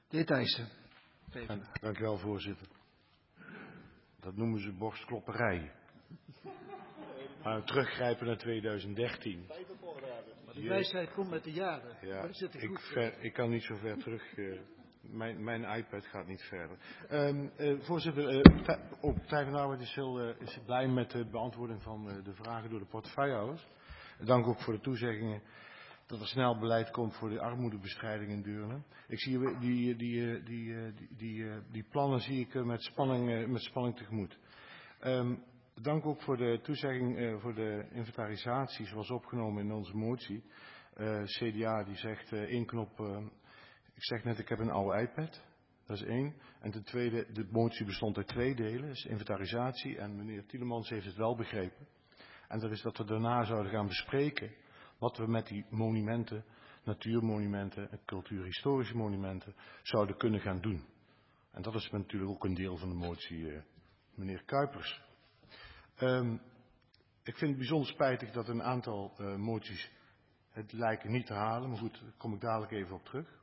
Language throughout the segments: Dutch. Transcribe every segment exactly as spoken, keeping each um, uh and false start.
De heer Thijssen. Dank u wel, voorzitter. Dat noemen ze borstklopperij. Maar teruggrijpen naar tweeduizend dertien. Maar de wijsheid komt met de jaren. Ja, Maar zit er ik, goed ver, ik kan niet zo ver terug. Uh, mijn, mijn iPad gaat niet verder. Um, uh, voorzitter, uh, op Partij van de Arbeid is heel uh, is blij met de beantwoording van uh, de vragen door de portefeuillehouders. Dank ook voor de toezeggingen dat er snel beleid komt voor de armoedebestrijding in Deurne. Ik zie die, die, die, die, die, die, die plannen zie ik met spanning, met spanning tegemoet. Um, dank ook voor de toezegging uh, voor de inventarisatie zoals opgenomen in onze motie. Uh, C D A die zegt uh, één knop, uh, ik zeg net ik heb een oude iPad, dat is één. En ten tweede, de motie bestond uit twee delen, dus inventarisatie en meneer Tielemans heeft het wel begrepen. En dat is dat we daarna zouden gaan bespreken wat we met die monumenten, natuurmonumenten en cultuurhistorische monumenten zouden kunnen gaan doen. En dat is natuurlijk ook een deel van de motie, uh, meneer Kuipers. Um, ik vind het bijzonder spijtig dat een aantal uh, moties het lijken niet te halen, maar goed, daar kom ik dadelijk even op terug.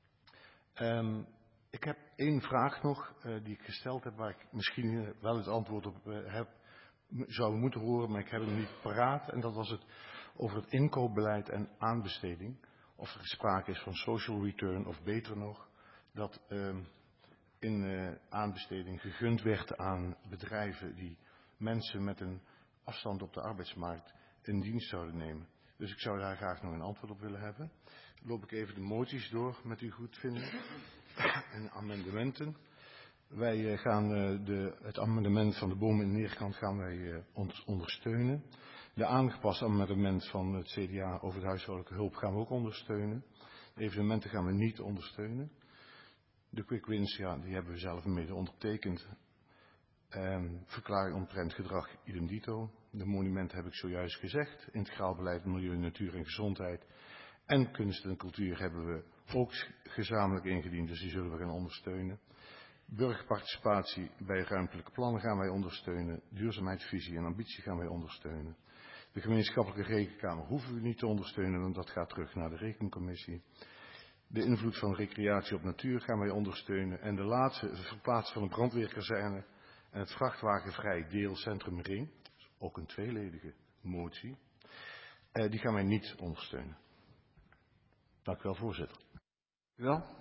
Um, ik heb één vraag nog uh, die ik gesteld heb, waar ik misschien uh, wel het antwoord op uh, heb, zou moeten horen, maar ik heb hem niet paraat. En dat was het over het inkoopbeleid en aanbesteding. Of er sprake is van social return of beter nog, dat um, in uh, aanbesteding gegund werd aan bedrijven die mensen met een afstand op de arbeidsmarkt in dienst zouden nemen. Dus ik zou daar graag nog een antwoord op willen hebben. Dan loop ik even de moties door met u goedvinden en amendementen. Wij uh, gaan uh, de, het amendement van de bomen in Neerkant gaan wij uh, ons ondersteunen. De aangepast amendement van het C D A over de huishoudelijke hulp gaan we ook ondersteunen. De evenementen gaan we niet ondersteunen. De quick wins, ja, die hebben we zelf mede ondertekend. Um, verklaring omtrent gedrag idem dito. De monumenten heb ik zojuist gezegd. Integraal beleid milieu, natuur en gezondheid. En kunst en cultuur hebben we ook gezamenlijk ingediend, dus die zullen we gaan ondersteunen. Burgerparticipatie bij ruimtelijke plannen gaan wij ondersteunen. Duurzaamheidsvisie en ambitie gaan wij ondersteunen. De gemeenschappelijke rekenkamer hoeven we niet te ondersteunen, want dat gaat terug naar de rekencommissie. De invloed van recreatie op natuur gaan wij ondersteunen. En de laatste, het verplaatsen van een brandweerkazerne en het vrachtwagenvrij deel Centrum Ring, ook een tweeledige motie, eh, die gaan wij niet ondersteunen. Dank u wel, voorzitter. Wel.